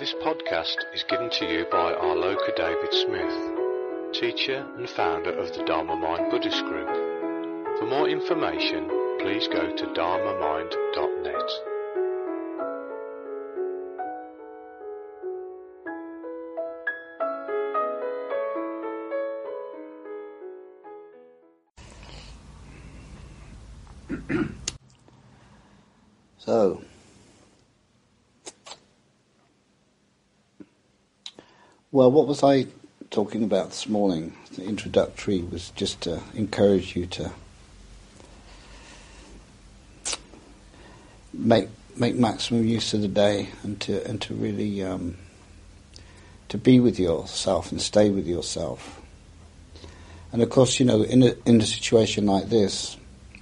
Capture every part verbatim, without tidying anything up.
This podcast is given to you by Arloka David Smith, teacher and founder of the Dharma Mind Buddhist Group. For more information, please go to dharma mind dot net. So, well, what was I talking about this morning? The introductory was just to encourage you to make make maximum use of the day and to and to really um, to be with yourself and stay with yourself. And of course, you know, in a in a situation like this,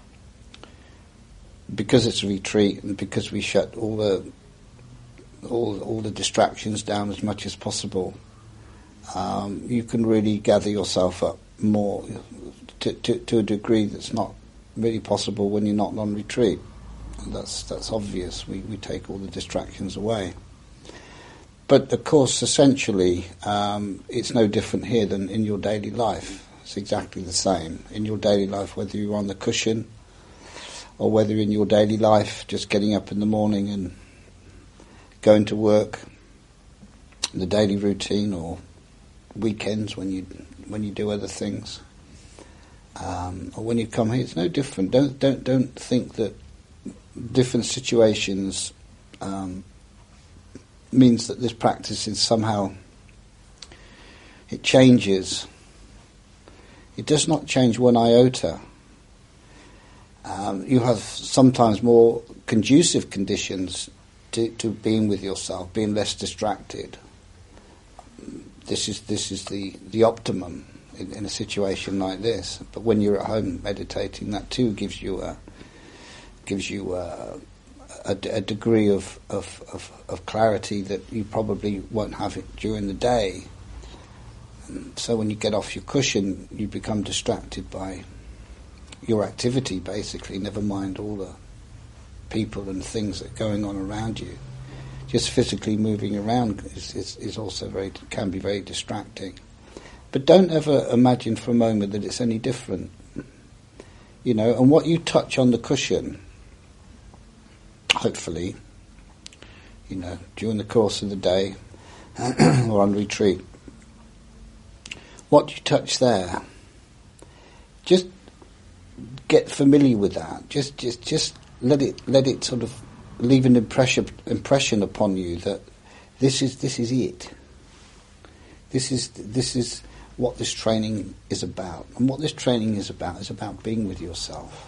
because it's a retreat and because we shut all the all all the distractions down as much as possible, um, you can really gather yourself up more to, to to a degree that's not really possible when you're not on retreat. And that's that's obvious. We we take all the distractions away. But of course, essentially, um, it's no different here than in your daily life. It's exactly the same in your daily life, whether you're on the cushion, or whether in your daily life, just getting up in the morning and going to work, the daily routine, or weekends when you when you do other things, um, or when you come here, it's no different. Don't don't don't think that different situations um, means that this practice is somehow it changes. It does not change one iota. Um, you have sometimes more conducive conditions to, to being with yourself, being less distracted. This is this is the, the optimum in, in a situation like this. But when you're at home meditating, that too gives you a gives you a, a, a degree of, of, of, of clarity that you probably won't have it during the day. And so when you get off your cushion, you become distracted by your activity, basically, never mind all the people and things that are going on around you. Just physically moving around is, is, is also very can be very distracting. But don't ever imagine for a moment that it's any different. You know, and what you touch on the cushion, hopefully, you know, during the course of the day or on retreat, what you touch there, just get familiar with that. Just, just, just let it, let it sort of leave an impression, impression upon you that this is, this is it. This is, this is what this training is about. And what this training is about is about being with yourself.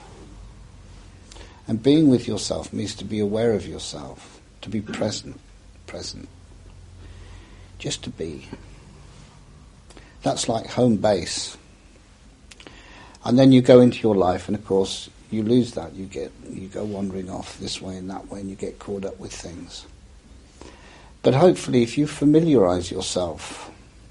And being with yourself means to be aware of yourself, to be present, present, just to be. That's like home base. And then you go into your life, and of course you lose that. You get you go wandering off this way and that way, and you get caught up with things. But hopefully, if you familiarise yourself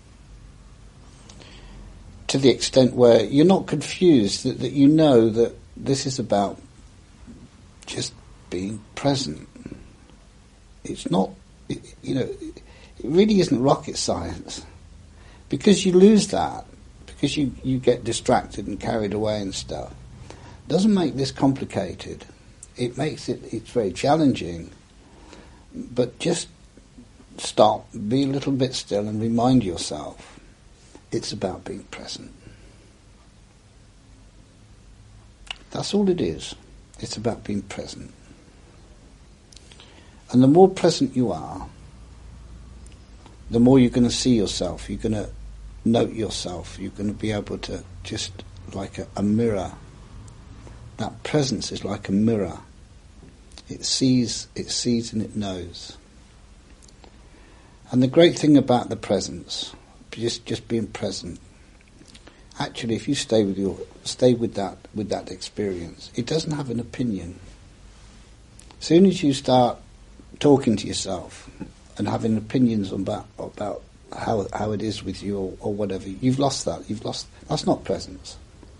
to the extent where you're not confused, that, that you know that this is about just being present. It's not, it, you know, it really isn't rocket science, because you lose that. Because you, you get distracted and carried away and stuff, doesn't make this complicated. It makes it, it's very challenging. But just stop, be a little bit still and remind yourself it's about being present. That's all it is. It's about being present. And the more present you are, the more you're going to see yourself. You're going to note yourself. You're going to be able to just, like a, a mirror. That presence is like a mirror. It sees, it sees and it knows. And the great thing about the presence, just just being present, actually, if you stay with your stay with that with that experience, it doesn't have an opinion. As soon as you start talking to yourself and having opinions about about how how it is with you or, or whatever, you've lost that. You've lost. That's not presence.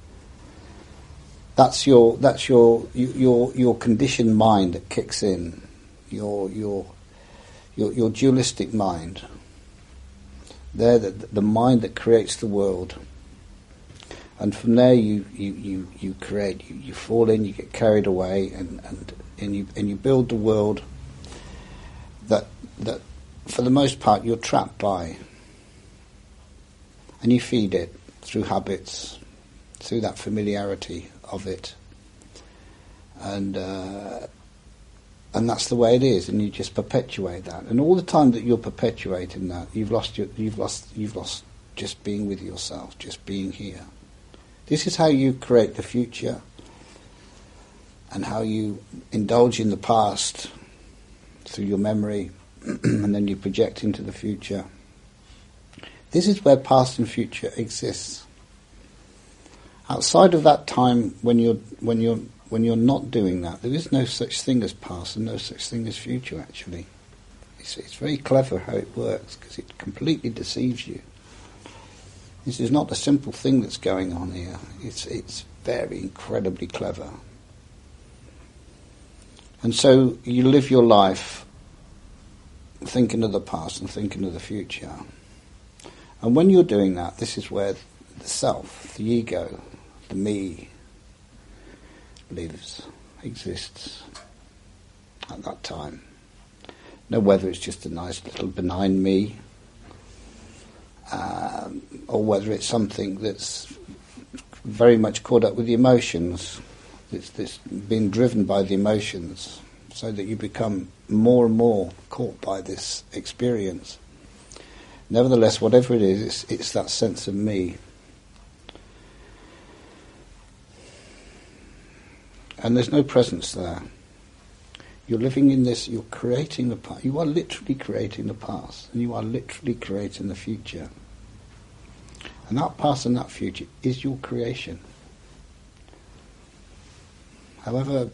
That's your that's your your your conditioned mind that kicks in. Your your your, your dualistic mind. They're the, the mind that creates the world. And from there you, you, you, you create, you, you fall in, you get carried away, and, and, and you and you build the world that that for the most part you're trapped by. And you feed it through habits, through that familiarity of it. And uh, and that's the way it is, and you just perpetuate that. And all the time that you're perpetuating that, you've lost your, you've lost you've lost just being with yourself, just being here. This is how you create the future, and how you indulge in the past through your memory, and then you project into the future. This is where past and future exists. Outside of that time, when you're when you're when you're not doing that, there is no such thing as past and no such thing as future. Actually, it's, it's very clever how it works, because it completely deceives you. This is not a simple thing that's going on here. It's it's very incredibly clever. And so you live your life thinking of the past and thinking of the future. And when you're doing that, this is where the self, the ego, the me, lives, exists at that time. Now, whether it's just a nice little benign me, um, or whether it's something that's very much caught up with the emotions, it's, it's being driven by the emotions, so that you become more and more caught by this experience. Nevertheless, whatever it is, it's, it's that sense of me. And there's no presence there. You're living in this, you're creating the past. You are literally creating the past, and you are literally creating the future. And that past and that future is your creation. However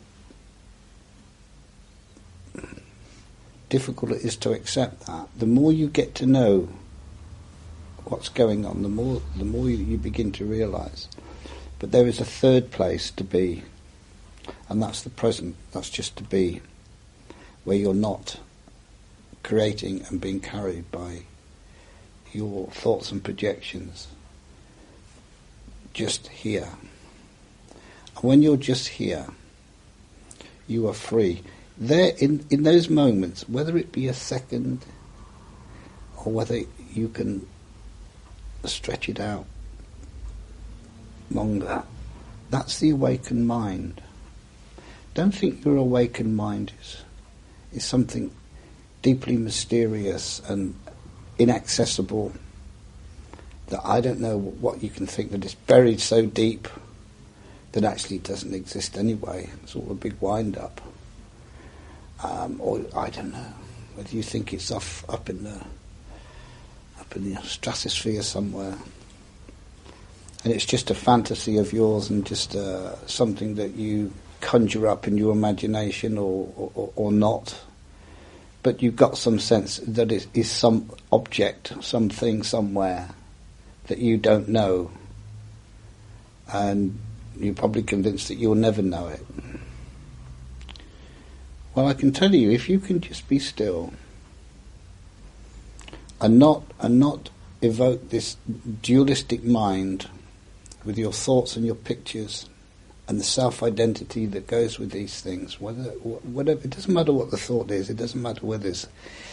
difficult it is to accept that, the more you get to know what's going on, the more the more you, you begin to realise. But there is a third place to be, and that's the present. That's just to be, where you're not creating and being carried by your thoughts and projections. Just here. And when you're just here, you are free. There, in, in those moments, whether it be a second or whether you can stretch it out longer, that's the awakened mind. Don't think your awakened mind is, is something deeply mysterious and inaccessible, that I don't know what you can think, that it's buried so deep that actually it doesn't exist anyway. It's all a big wind-up. Um, or I don't know whether you think it's off up in the up in the stratosphere somewhere, and it's just a fantasy of yours and just uh, something that you conjure up in your imagination, or, or, or not. But you've got some sense that it is some object, something somewhere that you don't know, and you're probably convinced that you'll never know it. Well, I can tell you, if you can just be still and not and not evoke this dualistic mind with your thoughts and your pictures and the self-identity that goes with these things, whether whatever, it doesn't matter what the thought is, it doesn't matter whether it's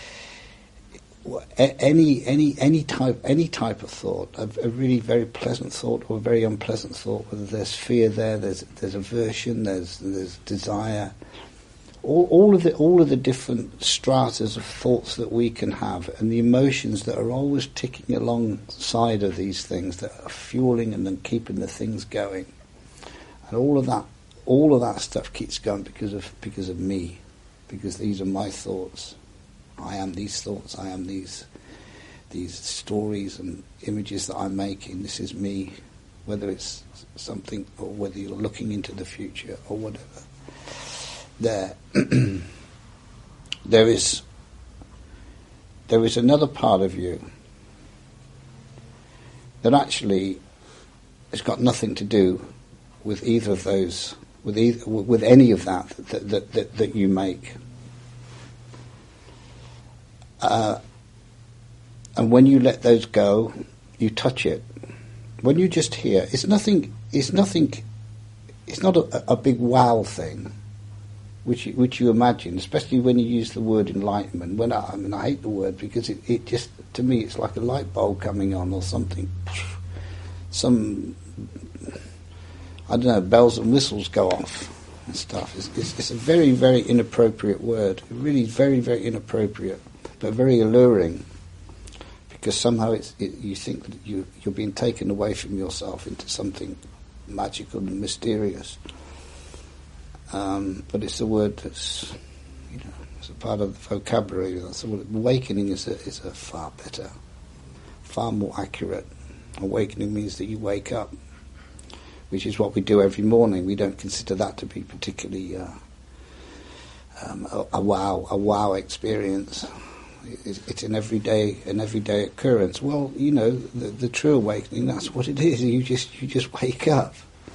any any any type any type of thought, a, a really very pleasant thought or a very unpleasant thought, whether there's fear there, there's there's aversion, there's there's desire. All, all of the all of the different stratas of thoughts that we can have, and the emotions that are always ticking alongside of these things, that are fueling and then keeping the things going, and all of that, all of that stuff keeps going because of because of me, because these are my thoughts. I am these thoughts. I am these these stories and images that I'm making. This is me, whether it's something or whether you're looking into the future or whatever. There, there is, there is another part of you that actually has got nothing to do with either of those, with either, with any of that that that, that, that you make. Uh, and when you let those go, you touch it. When you just hear, it's nothing. It's nothing. It's not a, a big wow thing, which you, which you imagine, especially when you use the word enlightenment. When I, I mean, I hate the word because it, it just, to me, it's like a light bulb coming on or something. Some, I don't know, bells and whistles go off and stuff. It's, it's, it's a very, very inappropriate word. It really is very, very inappropriate, but very alluring. Because somehow it's, it, you think that you, you're being taken away from yourself into something magical and mysterious. Um, but it's a word that's, you know, it's a part of the vocabulary. That's what, awakening is a, is a far better, far more accurate. Awakening means that you wake up, which is what we do every morning. We don't consider that to be particularly uh, um, a, a wow, a wow experience. It's an everyday, an everyday occurrence. Well, you know, the, the true awakening, that's what it is. You just, you just wake up,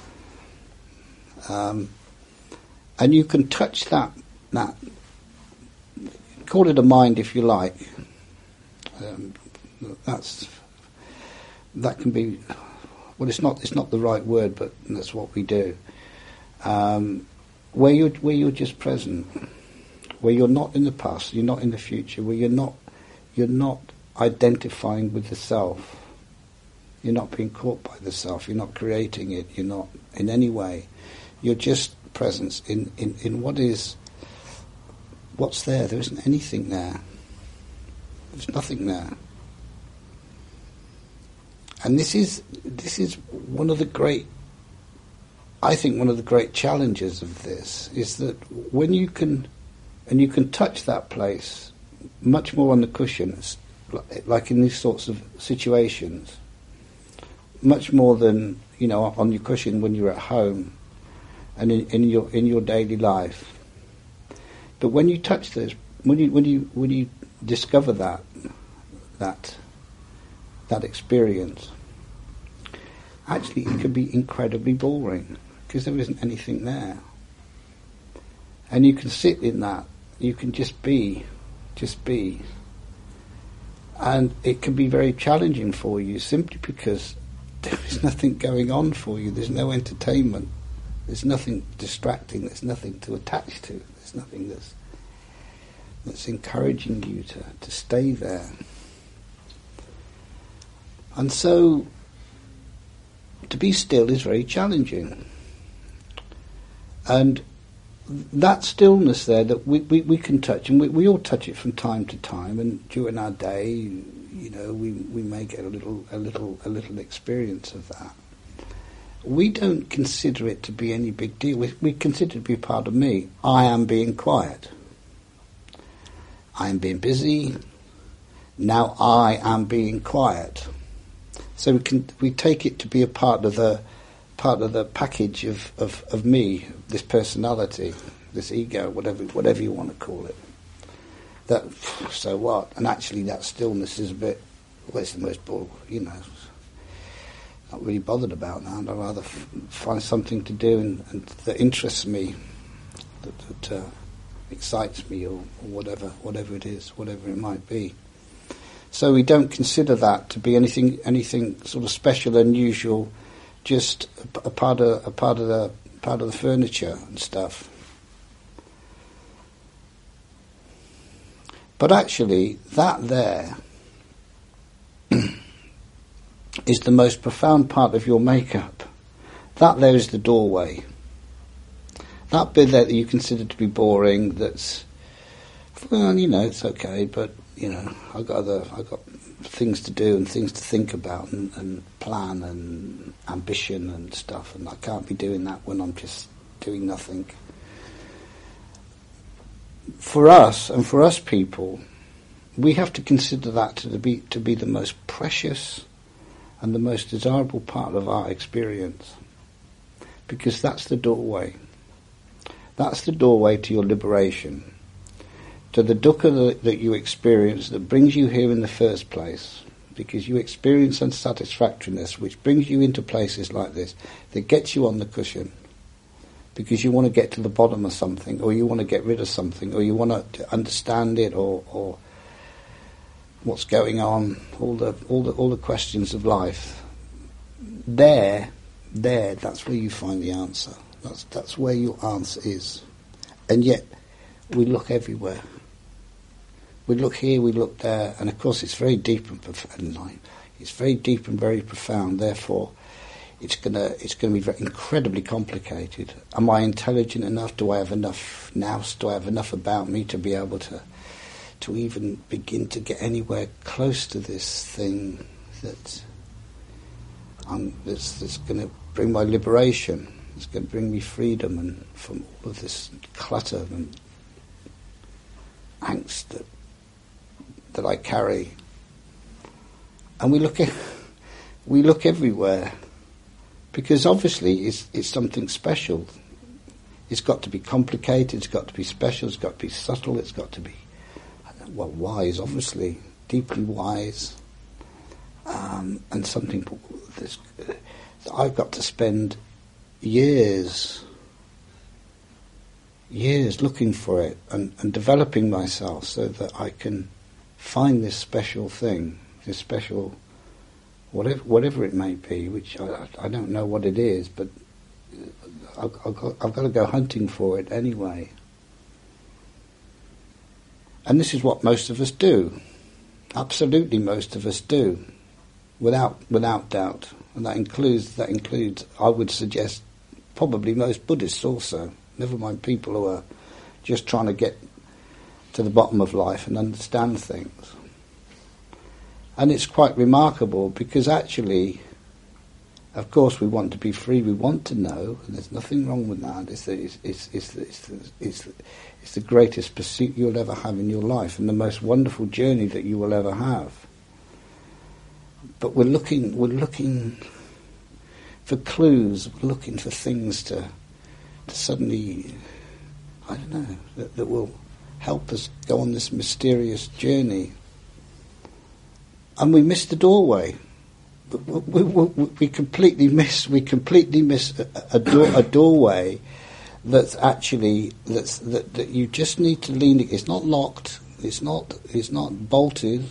um, and you can touch that, that. Call it a mind if you like. Um, that's that can be. Well, it's not. It's not the right word, but that's what we do. Um, where you, where you're just present. Where you're not in the past, you're not in the future, where you're not you're not identifying with the self. You're not being caught by the self, you're not creating it, you're not in any way. You're just presence in, in, in what is what's there. There isn't anything there. There's nothing there. And this is this is one of the great I think one of the great challenges of this is that when you can And you can touch that place much more on the cushions, like in these sorts of situations, much more than, you know, on your cushion when you're at home and in, in your in your daily life. But when you touch this, when you when you when you discover that that that experience, actually it can be incredibly boring because there isn't anything there, and you can sit in that. You can just be, just be. And it can be very challenging for you simply because there is nothing going on for you. There's no entertainment. There's nothing distracting. There's nothing to attach to. There's nothing that's that's encouraging you to, to stay there. And so to be still is very challenging. And that stillness there that we, we, we can touch, and we, we all touch it from time to time, and during our day, you know, we we may get a little a little a little experience of that. We don't consider it to be any big deal. We, we consider it to be part of me. I am being quiet. I am being busy. Now I am being quiet. So we can we take it to be a part of the part of the package of, of, of me, this personality, this ego, whatever whatever you want to call it. That, so what? And actually that stillness is a bit, well, it's the most, you know, not really bothered about that. I'd rather f- find something to do and, and that interests me, that, that uh, excites me, or, or whatever, whatever it is, whatever it might be. So we don't consider that to be anything anything sort of special, unusual, just a, a part of a part of the part of the furniture and stuff. But actually, that there is the most profound part of your makeup. That there is the doorway. That bit there that you consider to be boring, that's, well, you know, it's okay, but, you know, I've got other, I've got things to do and things to think about and, and plan and ambition and stuff, and I can't be doing that when I'm just doing nothing. For us, and for us people, we have to consider that to be to be the most precious and the most desirable part of our experience, because that's the doorway. That's the doorway to your liberation, to the dukkha that, that you experience that brings you here in the first place, because you experience unsatisfactoriness, which brings you into places like this, that gets you on the cushion, because you want to get to the bottom of something, or you want to get rid of something, or you want to understand it, or, or what's going on, all the all the all the questions of life. There, there, that's where you find the answer. That's that's where your answer is. And yet, we look everywhere. We look here, we look there, and of course it's very deep and profound. It's very deep and very profound. Therefore, it's gonna it's gonna be very incredibly complicated. Am I intelligent enough? Do I have enough nous? Do I have enough about me to be able to to even begin to get anywhere close to this thing that um, that's, that's going to bring my liberation? It's going to bring me freedom and from all of this clutter and angst that that I carry. And we look at, we look everywhere, because obviously it's it's something special. It's got to be complicated. It's got to be special. It's got to be subtle. It's got to be well wise, obviously deeply wise, um, and something that's, I've got to spend years, years looking for it and, and developing myself so that I can find this special thing, this special, whatever whatever it may be, which I, I don't know what it is, but I've, I've, got, I've got to go hunting for it anyway. And this is what most of us do. Absolutely most of us do, without without doubt. And that includes, that includes, I would suggest, probably most Buddhists also, never mind people who are just trying to get to the bottom of life and understand things. And it's quite remarkable, because actually, of course, we want to be free, we want to know, and there's nothing wrong with that. It's the, it's, it's, it's, it's, it's, it's the greatest pursuit you'll ever have in your life, and the most wonderful journey that you will ever have. But we're looking, we're looking for clues, we're looking for things to, to suddenly, I don't know, that, that will help us go on this mysterious journey. And we miss the doorway. We, we, we, we completely miss. We completely miss a, a, door, a doorway that's actually that's that, that you just need to lean. It's not locked. It's not. It's not bolted.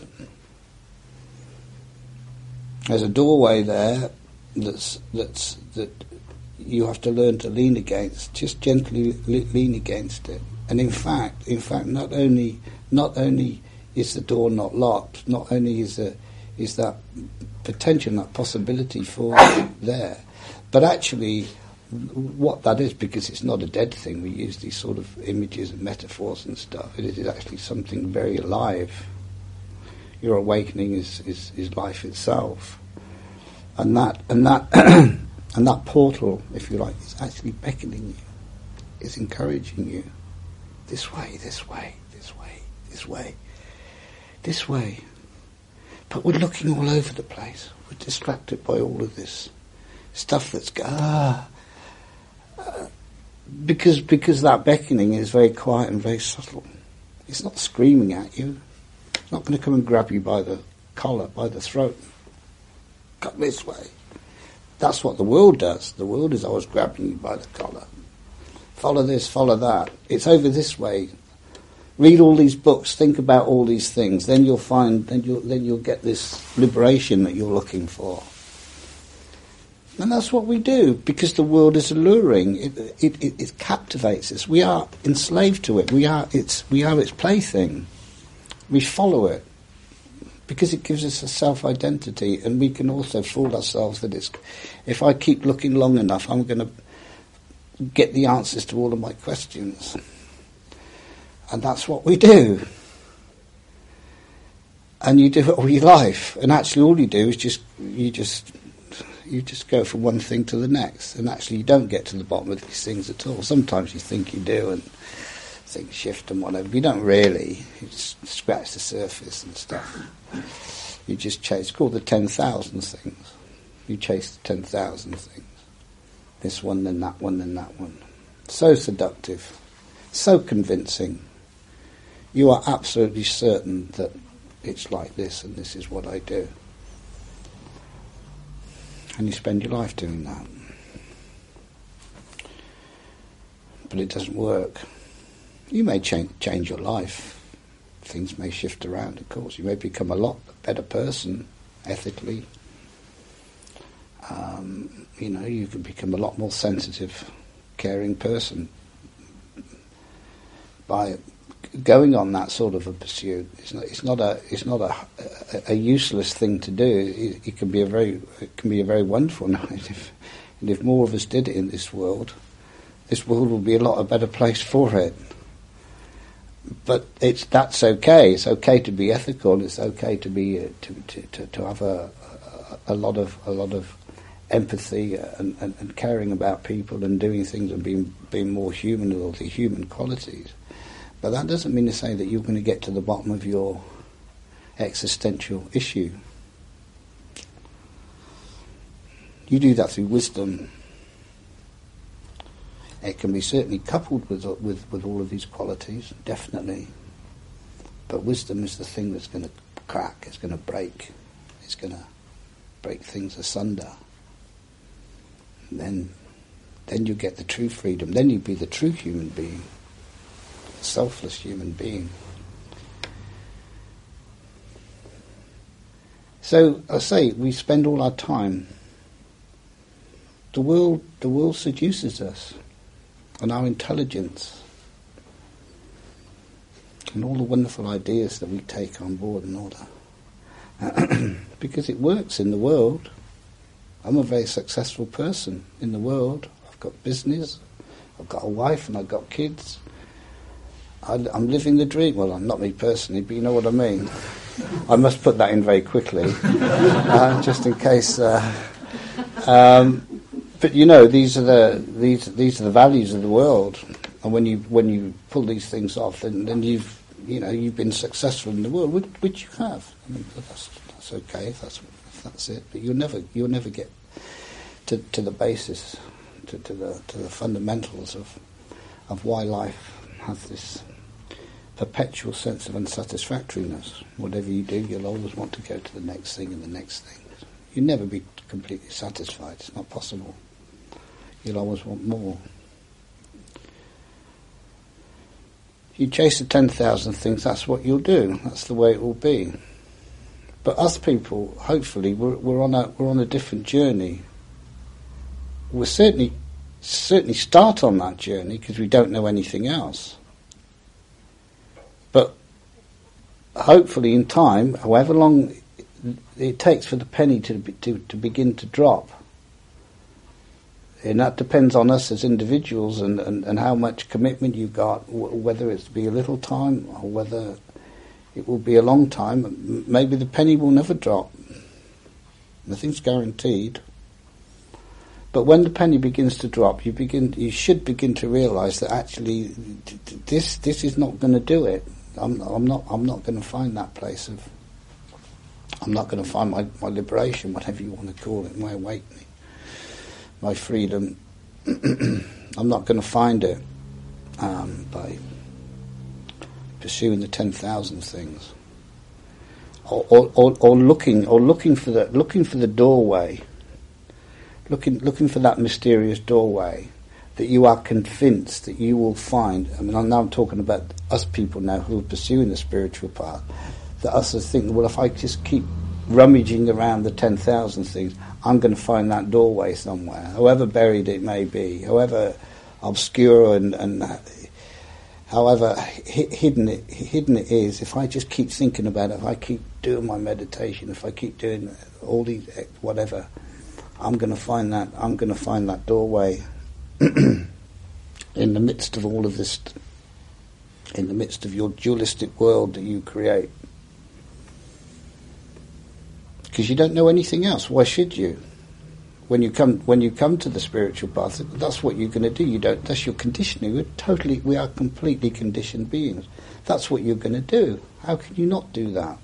There's a doorway there that's that's that you have to learn to lean against. Just gently le- lean against it. And in fact, in fact, not only not only is the door not locked, not only is there, is that potential, that possibility for there, but actually what that is, because it's not a dead thing, we use these sort of images and metaphors and stuff, it is actually something very alive. Your awakening is, is, is life itself. And that and that and that portal, if you like, is actually beckoning you, is encouraging you. This way, this way, this way, this way, this way. But we're looking all over the place. We're distracted by all of this stuff that's ah, uh, because because that beckoning is very quiet and very subtle. It's not screaming at you. It's not going to come and grab you by the collar, by the throat. Come this way. That's what the world does. The world is always grabbing you by the collar. Follow this, follow that. It's over this way. Read all these books, think about all these things, then you'll find, then you'll, then you'll get this liberation that you're looking for. And that's what we do, because the world is alluring. It, it, it, it captivates us. We are enslaved to it. We are its, we are its plaything. We follow it because it gives us a self-identity, and we can also fool ourselves that it's, if I keep looking long enough, I'm going to get the answers to all of my questions. And that's what we do. And you do it all your life. And actually all you do is just, you just, you just go from one thing to the next. And actually you don't get to the bottom of these things at all. Sometimes you think you do and things shift and whatever. But you don't really. You just scratch the surface and stuff. You just chase, it's called the ten thousand things. You chase the ten thousand things. This one, then that one, then that one. So seductive. So convincing. You are absolutely certain that it's like this and this is what I do. And you spend your life doing that. But it doesn't work. You may change, change your life, things may shift around, of course. You may become a lot better person, ethically. Um, you know, you can become a lot more sensitive, caring person by going on that sort of a pursuit. It's not, it's not a, it's not a, a, a useless thing to do. It, it can be a very, it can be a very wonderful one. if, and if more of us did it in this world, this world will be a lot a better place for it. But it's that's okay. It's okay to be ethical. It's okay to be uh, to, to, to to have a, a a lot of a lot of empathy and, and, and caring about people and doing things and being being more human with all the human qualities. But that doesn't mean to say that you're going to get to the bottom of your existential issue. You do that through wisdom. It can be certainly coupled with with with all of these qualities, definitely. But wisdom is the thing that's going to crack. It's going to break. It's going to break things asunder. And then, then you get the true freedom. Then you be the true human being, selfless human being. So I say we spend all our time. The world, the world seduces us. And our intelligence and all the wonderful ideas that we take on board and all that. Because it works in the world. I'm a very successful person in the world. I've got business, I've got a wife and I've got kids. I, I'm living the dream. Well, I'm not me personally, but you know what I mean. I must put that in very quickly, uh, just in case... Uh, um, But you know, these are the these these are the values of the world, and when you when you pull these things off, then, then you've you know you've been successful in the world, which, which you have. I mean, that's that's okay if that's if that's it. But you'll never you'll never get to to the basis, to, to the to the fundamentals of of why life has this perpetual sense of unsatisfactoriness. Whatever you do, you'll always want to go to the next thing and the next thing. You'll never be completely satisfied. It's not possible. You'll always want more. You chase the ten thousand things, that's what you'll do. That's the way it will be. But us people, hopefully, we're, we're on a we're on a different journey. We'll certainly certainly start on that journey because we don't know anything else. But hopefully, in time, however long it takes for the penny to to to begin to drop. And that depends on us as individuals and, and, and how much commitment you've got, w- whether it's to be a little time or whether it will be a long time. M- maybe the penny will never drop. Nothing's guaranteed. But when the penny begins to drop, you begin you should begin to realise that actually t- t- this this is not going to do it. I'm, I'm not I'm not going to find that place of. I'm not going to find my, my liberation, whatever you want to call it, my awakening, my freedom. I'm not going to find it um, by pursuing the ten thousand things, or, or, or, or looking, or looking for the looking for the doorway, looking looking for that mysterious doorway that you are convinced that you will find. I mean, I'm now talking about us people now who are pursuing the spiritual path. That us as thinking, well, if I just keep rummaging around the ten thousand things, I'm going to find that doorway somewhere, however buried it may be, however obscure and, and however hidden it, hidden it is. If I just keep thinking about it, if I keep doing my meditation, if I keep doing all these whatever, I'm going to find that. I'm going to find that doorway in the midst of all of this, in the midst of your dualistic world that you create. Because you don't know anything else. Why should you? When you come, when you come to the spiritual path, that's what you're going to do. You don't. That's your conditioning. We're totally, we are completely conditioned beings. That's what you're going to do. How can you not do that?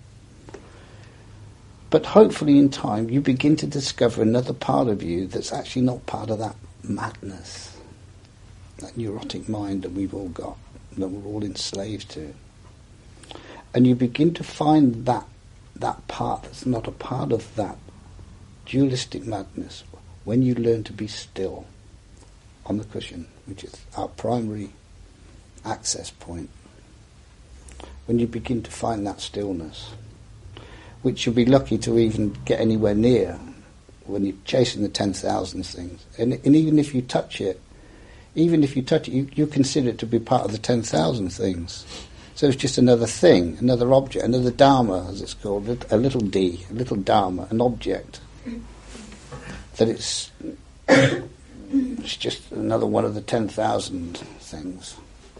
But hopefully, in time, you begin to discover another part of you that's actually not part of that madness, that neurotic mind that we've all got, that we're all enslaved to, and you begin to find that. that part that's not a part of that dualistic madness when you learn to be still on the cushion, which is our primary access point. when you begin to find that stillness, which you'll be lucky to even get anywhere near when you're chasing the ten thousand things. And, and even if you touch it, even if you touch it, you, you consider it to be part of the ten thousand things. So it's just another thing, another object, another dharma, as it's called, a little d, a little dharma, an object. That it's it's just another one of the ten thousand things.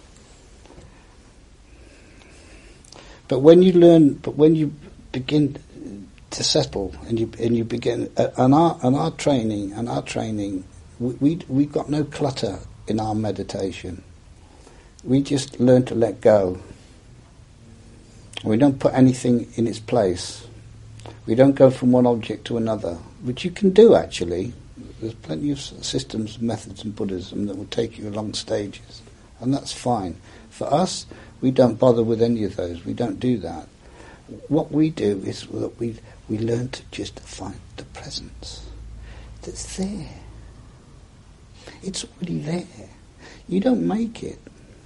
But when you learn, but when you begin to settle, and you and you begin, uh, and our and our training, and our training, we, we we've got no clutter in our meditation. We just learn to let go. We don't put anything in its place. We don't go from one object to another, which you can do actually. There's plenty of systems, methods in Buddhism that will take you along stages, and that's fine. For us, we don't bother with any of those. We don't do that. What we do is that we we learn to just find the presence that's there. It's already there. You don't make it.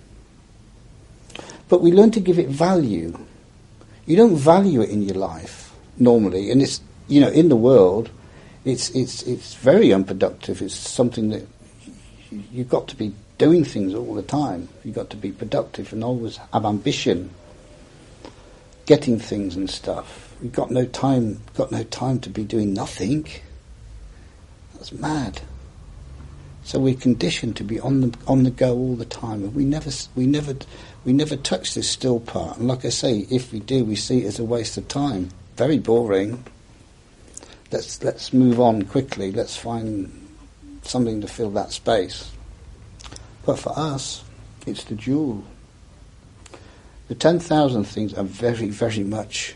But we learn to give it value. You don't value it in your life normally, and it's, you know, in the world, it's it's it's very unproductive. It's something that you've got to be doing things all the time. You've got to be productive and always have ambition, getting things and stuff. You've got no time. Got no time to be doing nothing. That's mad. So we're conditioned to be on the on the go all the time, and we never we never we never touch this still part. And like I say, if we do, we see it as a waste of time. Very boring. Let's let's move on quickly. Let's find something to fill that space. But for us, it's the jewel. The ten thousand things are very, very much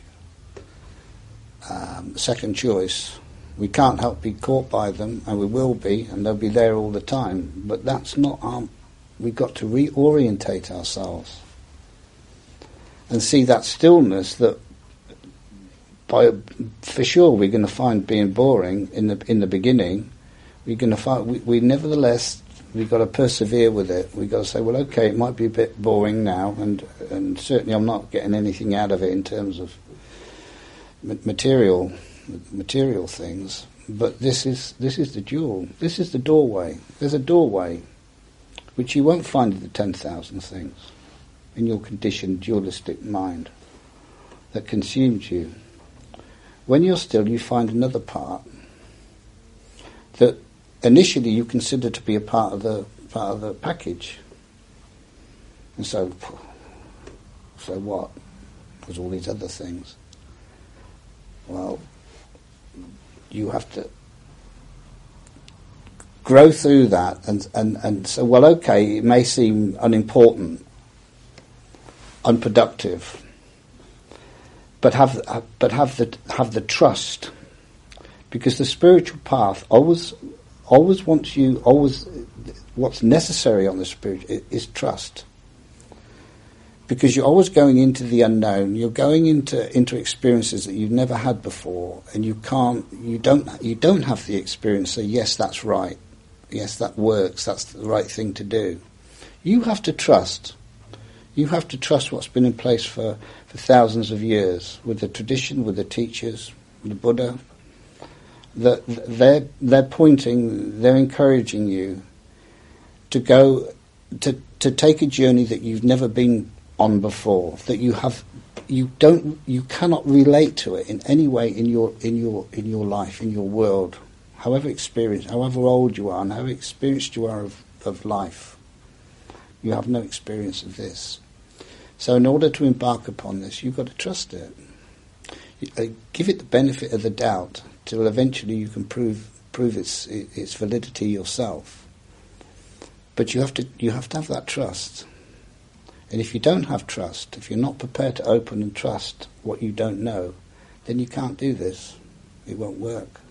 um, second choice. We can't help be caught by them, and we will be, and they'll be there all the time. But that's not our... We've got to reorientate ourselves and see that stillness that, by for sure, we're going to find being boring in the in the beginning. We're going to find we, we nevertheless we've got to persevere with it. We've got to say, well, okay, it might be a bit boring now, and and certainly I'm not getting anything out of it in terms of material. material things, but this is this is the jewel. This is the doorway. There's a doorway which you won't find in the ten thousand things in your conditioned dualistic mind that consumes you. When you're still, you find another part that initially you consider to be a part of the part of the package. And so, so what? There's all these other things. Well, you have to grow through that and, and, and so, well, okay, it may seem unimportant, unproductive, but have but have the have the trust, because the spiritual path always always wants you always what's necessary on the spiritual is trust. Because you're always going into the unknown, you're going into into experiences that you've never had before, and you can't, you don't, you don't have the experience. So yes, that's right. Yes, that works. That's the right thing to do. You have to trust. You have to trust what's been in place for, for thousands of years, with the tradition, with the teachers, with the Buddha. That they're they're pointing, they're encouraging you to go to to take a journey that you've never been on before, that you have, you don't, you cannot relate to it in any way in your in your in your life, in your world, however experienced, however old you are, and however experienced you are of, of life. You have no experience of this. So, in order to embark upon this, you've got to trust it. You, uh, give it the benefit of the doubt till eventually you can prove prove its its validity yourself. But you have to you have to have that trust. And if you don't have trust, if you're not prepared to open and trust what you don't know, then you can't do this. It won't work.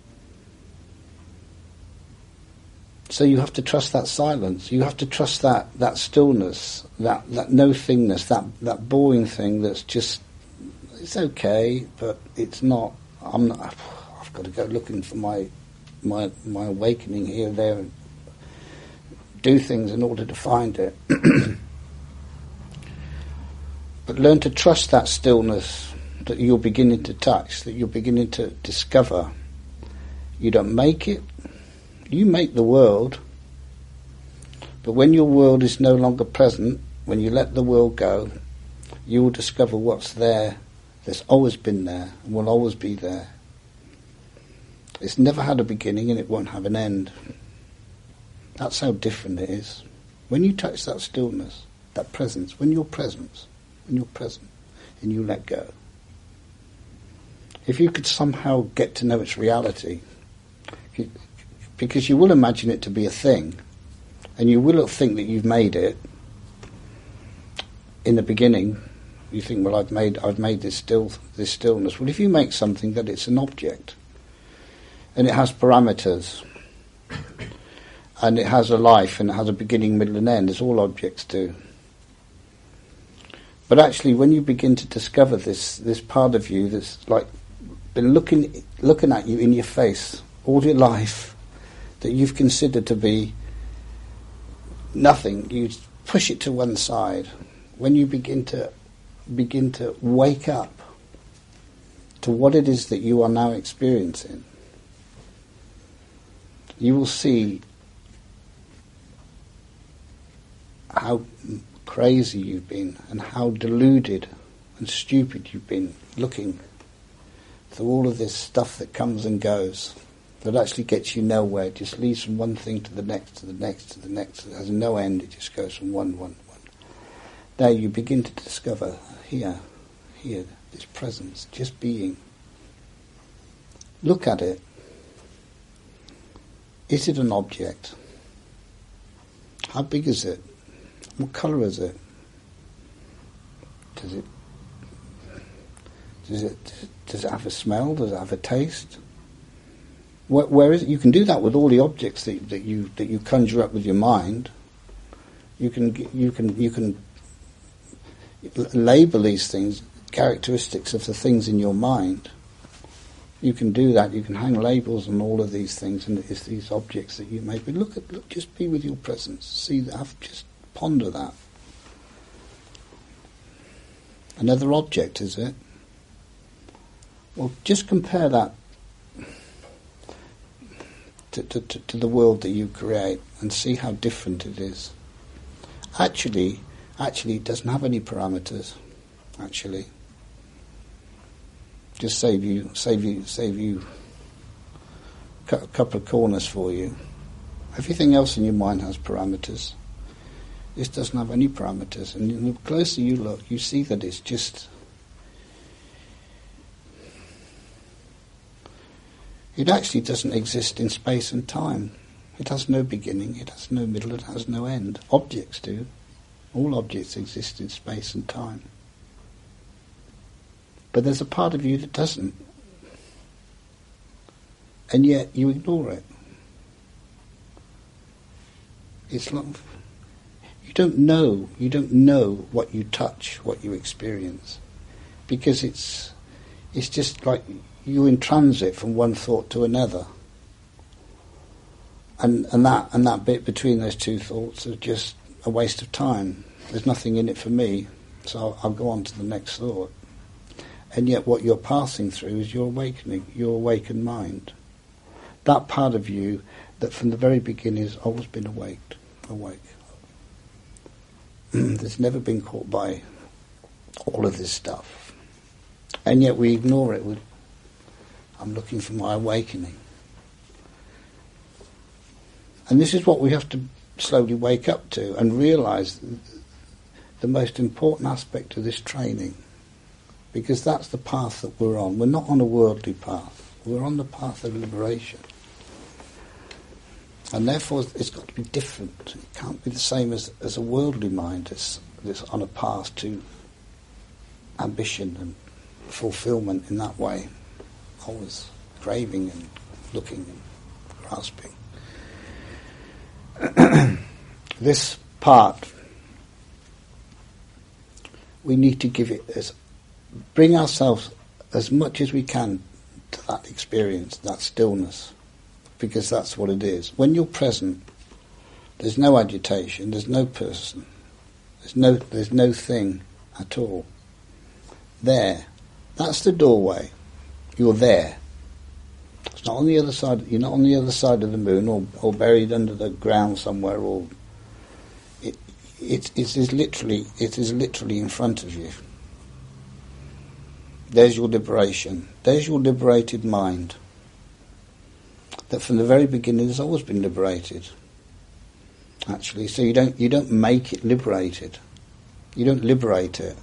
So you have to trust that silence. You have to trust that, that stillness, that, that no-thingness, that, that boring thing that's just, it's okay, but it's not, I'm not, I've got to go looking for my, my, my awakening here and there and do things in order to find it. But learn to trust that stillness that you're beginning to touch, that you're beginning to discover. You don't make it. You make the world. But when your world is no longer present, when you let the world go, you will discover what's there, that's always been there, and will always be there. It's never had a beginning and it won't have an end. That's how different it is. When you touch that stillness, that presence, when you're present, when you're present, and you let go. If you could somehow get to know its reality, you, because you will imagine it to be a thing, and you will think that you've made it. In the beginning, you think, well, I've made I've made this still this stillness. Well, if you make something that it's an object, and it has parameters, and it has a life, and it has a beginning, middle, and end, as all objects do. But actually, when you begin to discover this this part of you that's like been looking looking at you in your face all your life, that you've considered to be nothing, you push it to one side. When you begin to begin to wake up to what it is that you are now experiencing, you will see how crazy you've been and how deluded and stupid you've been looking through all of this stuff that comes and goes, that actually gets you nowhere. It just leads from one thing to the next, to the next, to the next. It has no end. It just goes from one, one, one. Now you begin to discover here, here, this presence, just being. Look at it. Is it an object? How big is it? What colour is it? Does it, does it, does it have a smell? Does it have a taste? Where, where is it? You can do that with all the objects that, that you that you conjure up with your mind. You can you can you can label these things, characteristics of the things in your mind. You can do that. You can hang labels on all of these things, and it's these objects that you make. But look at, look, just be with your presence. See that. Have, just ponder that. Another object, is it? Well, just compare that to, to, to, to the world that you create, and see how different it is. Actually, actually, it doesn't have any parameters. Actually. Just save you, save you, save you. Cut a couple of corners for you. Everything else in your mind has parameters. This doesn't have any parameters, and the closer you look, you see that it's just. It actually doesn't exist in space and time. It has no beginning. It has no middle. It has no end. Objects do. All objects exist in space and time. But there's a part of you that doesn't. And yet you ignore it. It's like, you don't know, you don't know what you touch, what you experience. Because it's it's just like you're in transit from one thought to another. And and that and that bit between those two thoughts is just a waste of time. There's nothing in it for me, so I'll, I'll go on to the next thought. And yet what you're passing through is your awakening, your awakened mind. That part of you that from the very beginning has always been awake. awake. That's never been caught by all of this stuff. And yet we ignore it with, I'm looking for my awakening. And this is what we have to slowly wake up to and realise the most important aspect of this training. Because that's the path that we're on. We're not on a worldly path. We're on the path of liberation. And therefore it's got to be different. It can't be the same as, as a worldly mind that's, that's on a path to ambition and fulfillment in that way. Always craving and looking and grasping. This part, we need to give it as, bring ourselves as much as we can to that experience, that stillness, because that's what it is. When you're present, there's no agitation, there's no person, there's no there's no thing at all. there. That's the doorway. You're there. It's not on the other side. You're not on the other side of the moon, or, or buried under the ground somewhere. Or it, it, it is literally, it is literally in front of you. There's your liberation. There's your liberated mind. That from the very beginning has always been liberated. Actually, so you don't you don't make it liberated. You don't liberate it.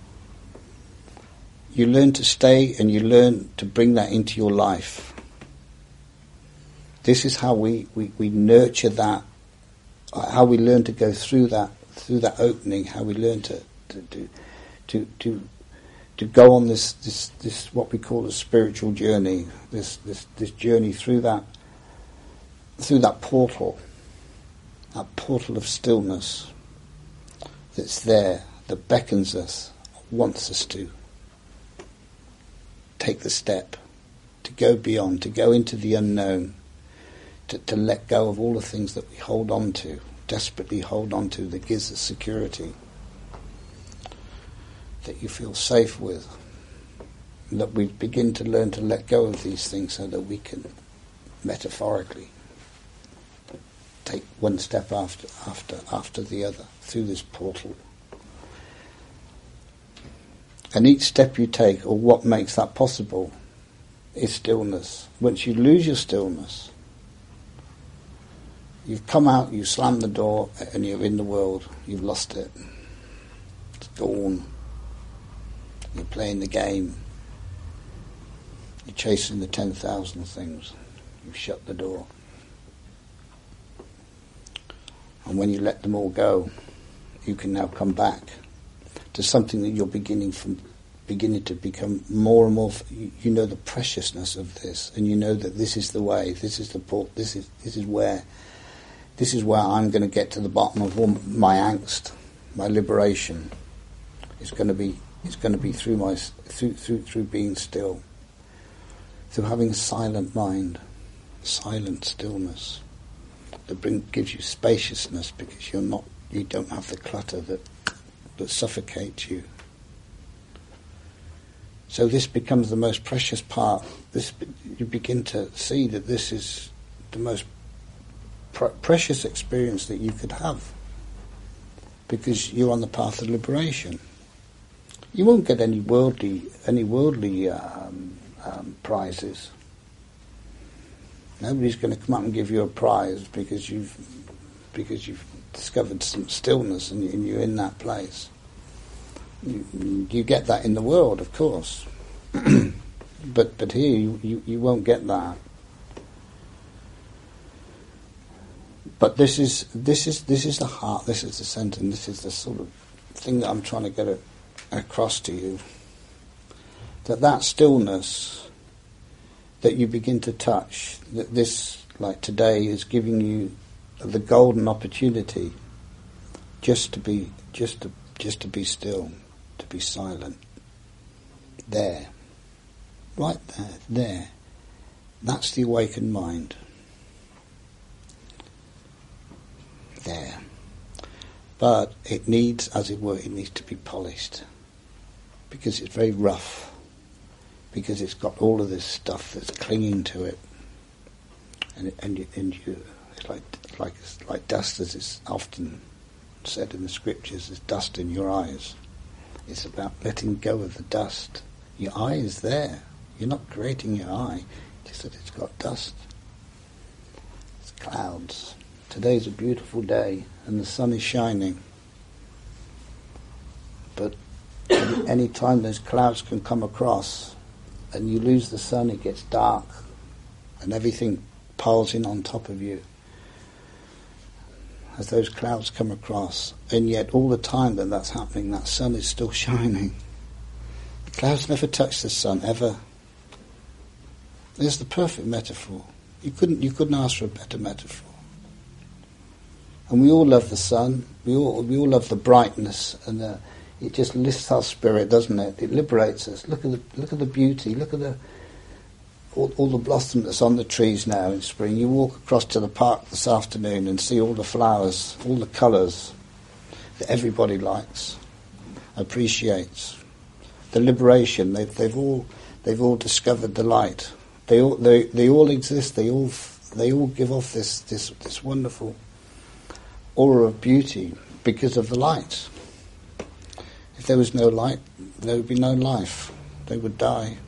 You learn to stay, and you learn to bring that into your life. This is how we, we, we nurture that, how we learn to go through that through that opening, how we learn to to to to, to, to go on this, this, this what we call a spiritual journey, this, this, this journey through that through that portal, that portal of stillness that's there, that beckons us, wants us to take the step, to go beyond, to go into the unknown, to, to let go of all the things that we hold on to, desperately hold on to, that gives us security, that you feel safe with, and that we begin to learn to let go of these things so that we can, metaphorically, take one step after after after the other through this portal. And each step you take, or what makes that possible, is stillness. Once you lose your stillness, you've come out, you slam the door, and you're in the world. You've lost it. It's gone. You're playing the game. You're chasing the ten thousand things. You've shut the door. And when you let them all go, you can now come back to something that you're beginning from, beginning to become more and more. You know the preciousness of this, and you know that this is the way. This is the port. This is this is where. This is where I'm going to get to the bottom of all my angst, my liberation. It's going to be. It's going to be through my through through through being still, through having a silent mind, silent stillness. That bring, gives you spaciousness, because you're not, you don't have the clutter that that suffocates you. So this becomes the most precious part. This, you begin to see that this is the most pr- precious experience that you could have, because you're on the path of liberation. You won't get any worldly any worldly um, um, prizes. Nobody's going to come up and give you a prize because you've because you've discovered some stillness and you're in that place. You, you get that in the world, of course, but but here you, you, you won't get that. But this is this is this is the heart. This is the centre. And this is the sort of thing that I'm trying to get a, across to you. That that stillness that you begin to touch, that this, like today, is giving you the golden opportunity just to be, just to, just to be still, to be silent. There, right there, there. That's the awakened mind. There. But it needs, as it were, it needs to be polished, because it's very rough. Because it's got all of this stuff that's clinging to it, and and you, and you it's like it's like it's like dust, as is often said in the scriptures. There's dust in your eyes. It's about letting go of the dust. Your eye is there. You're not creating your eye, just that it's got dust. It's clouds. Today's a beautiful day, and the sun is shining. But any, any time those clouds can come across, and you lose the sun, it gets dark, and everything piles in on top of you as those clouds come across. And yet all the time that that's happening, that sun is still shining. The clouds never touch the sun, ever. It's the perfect metaphor. You couldn't you couldn't ask for a better metaphor. And we all love the sun. We all we all love the brightness, and the it just lifts our spirit, doesn't it? It liberates us. Look at the look at the beauty. Look at the all, all the blossom that's on the trees now in spring. You walk across to the park this afternoon and see all the flowers, all the colours that everybody likes, appreciates. the liberation. They've, they've all they've all discovered the light. They all they, they all exist. They all they all give off this this this wonderful aura of beauty because of the light. If there was no light, there would be no life. They would die.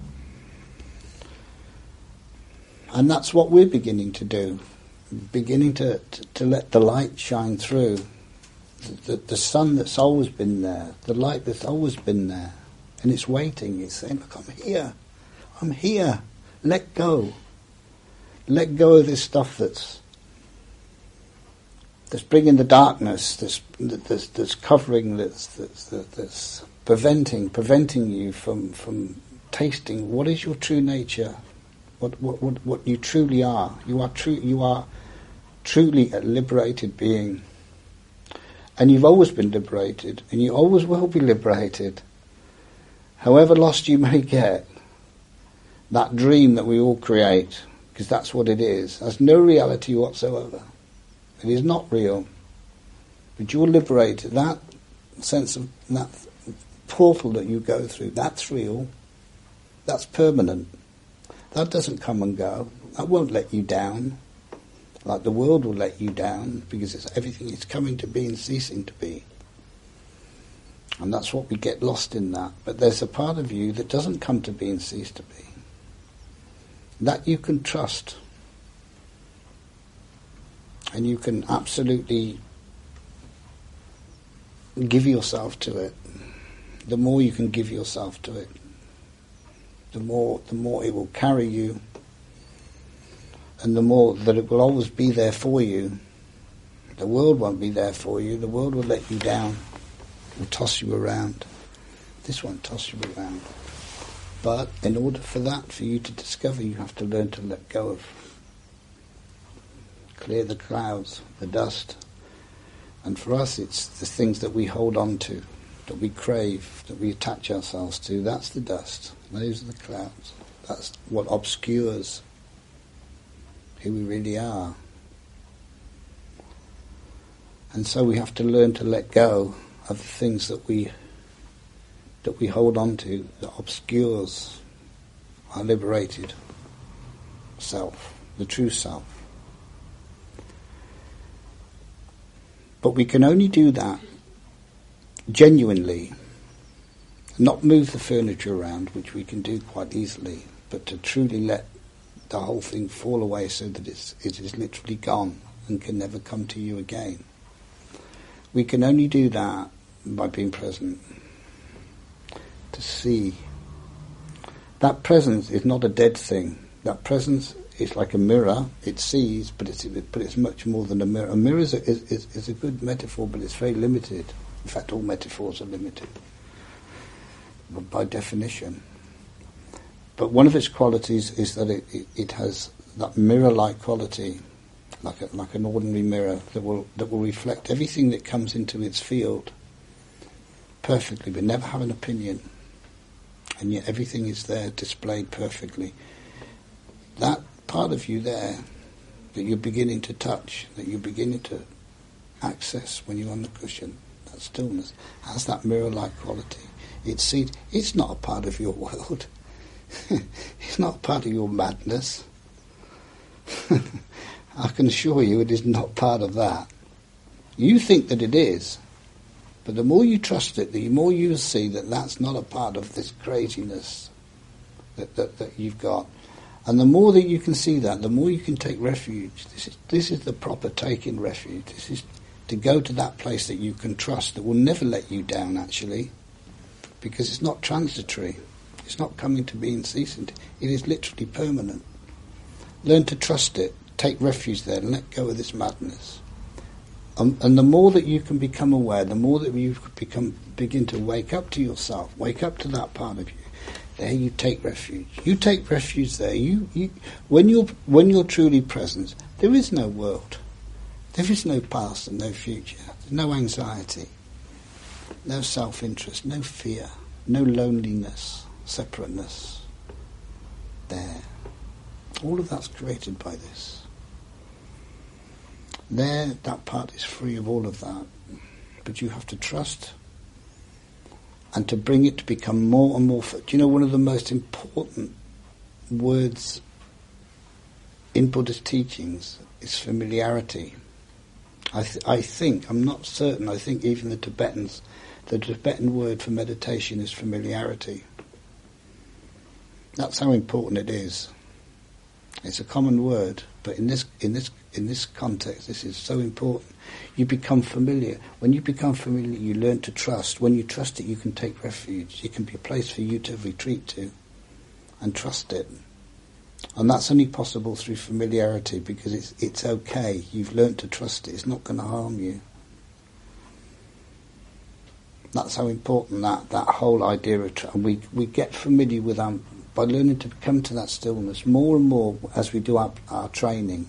And that's what we're beginning to do, beginning to, to, to let the light shine through. The, the, the sun that's always been there, the light that's always been there, and it's waiting, it's saying, look, I'm here, I'm here, let go. Let go of this stuff that's that's bringing the darkness, that's, that's, that's covering, that's, that's, that's preventing, preventing you from, from tasting what is your true nature. What, what what what you truly are. You are true. You are truly a liberated being, and you've always been liberated, and you always will be liberated. However lost you may get, that dream that we all create, because that's what it is, has no reality whatsoever. It is not real. But you're liberated. That sense of that portal that you go through, that's real. That's permanent. That doesn't come and go. That won't let you down, like the world will let you down, because it's everything is coming to be and ceasing to be. And that's what we get lost in that. But there's a part of you that doesn't come to be and cease to be. That you can trust. And you can absolutely give yourself to it. The more you can give yourself to it, the more the more it will carry you, and the more that it will always be there for you. The world won't be there for you. The world will let you down. It will toss you around. This won't toss you around. But in order for that, for you to discover, you have to learn to let go of. Clear the clouds, the dust. And for us, it's the things that we hold on to, that we crave, that we attach ourselves to. That's the dust. Those are the clouds. That's what obscures who we really are. And so we have to learn to let go of the things that we that we hold on to, that obscures our liberated self, the true self. But we can only do that genuinely. Not move the furniture around, which we can do quite easily, but to truly let the whole thing fall away so that it's, it is literally gone and can never come to you again. We can only do that by being present. To see. That presence is not a dead thing. That presence is like a mirror. It sees, but it's but it's much more than a mirror. A mirror is a, is, is a good metaphor, but it's very limited. In fact, all metaphors are limited by definition. But one of its qualities is that it, it, it has that mirror-like quality, like a, like an ordinary mirror that will that will reflect everything that comes into its field perfectly, but never have an opinion. And yet everything is there displayed perfectly. That part of you there that you're beginning to touch, that you're beginning to access when you're on the cushion, that stillness, has that mirror-like quality. It's see, it's not a part of your world. It's not a part of your madness. I can assure you it is not part of that. You think that it is, but the more you trust it, the more you see that that's not a part of this craziness that, that, that you've got. And the more that you can see that, the more you can take refuge. This is this is the proper taking refuge. This is to go to that place that you can trust, that will never let you down, actually, because it's not transitory. It's not coming to be and ceasing. It is literally permanent. Learn to trust it. Take refuge there and let go of this madness. Um, and the more that you can become aware, the more that you become begin to wake up to yourself, wake up to that part of you. There you take refuge. You take refuge there. You, you, when you're when you're truly present, there is no world. There is no past and no future. There's no anxiety, no self-interest, no fear, no loneliness, separateness. There. All of that's created by this. There, that part is free of all of that. But you have to trust and to bring it to become more and more... Do you know one of the most important words in Buddhist teachings is familiarity. I, th- I think, I'm not certain, I think even the Tibetans, the Tibetan word for meditation is familiarity. That's how important it is. It's a common word, but in this in this in this context, this is so important. You become familiar. When you become familiar, you learn to trust. When you trust it, you can take refuge. It can be a place for you to retreat to, and trust it. And that's only possible through familiarity, because it's it's okay. You've learned to trust it. It's not going to harm you. That's how important that, that whole idea of trust. And we we get familiar with our, by learning to come to that stillness more and more as we do our, our training.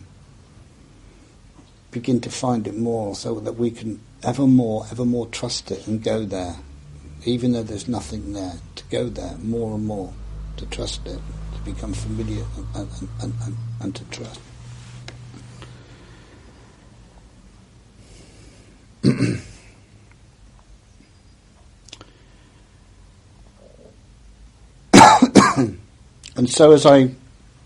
Begin to find it more, so that we can ever more, ever more trust it and go there, even though there's nothing there. To go there more and more, to trust it, to become familiar and, and, and, and, and to trust. And so, as I